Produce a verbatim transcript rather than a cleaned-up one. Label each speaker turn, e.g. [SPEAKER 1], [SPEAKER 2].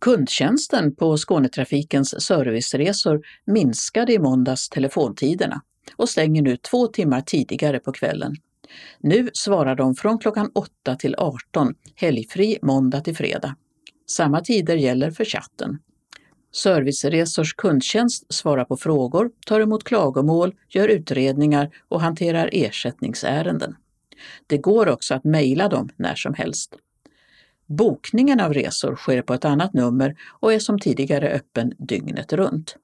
[SPEAKER 1] Kundtjänsten på Skånetrafikens serviceresor minskade i måndags telefontiderna och stänger nu två timmar tidigare på kvällen. Nu svarar de från klockan åtta till arton, helgfri måndag till fredag. Samma tider gäller för chatten. Serviceresors kundtjänst svarar på frågor, tar emot klagomål, gör utredningar och hanterar ersättningsärenden. Det går också att mejla dem när som helst. Bokningen av resor sker på ett annat nummer och är som tidigare öppen dygnet runt.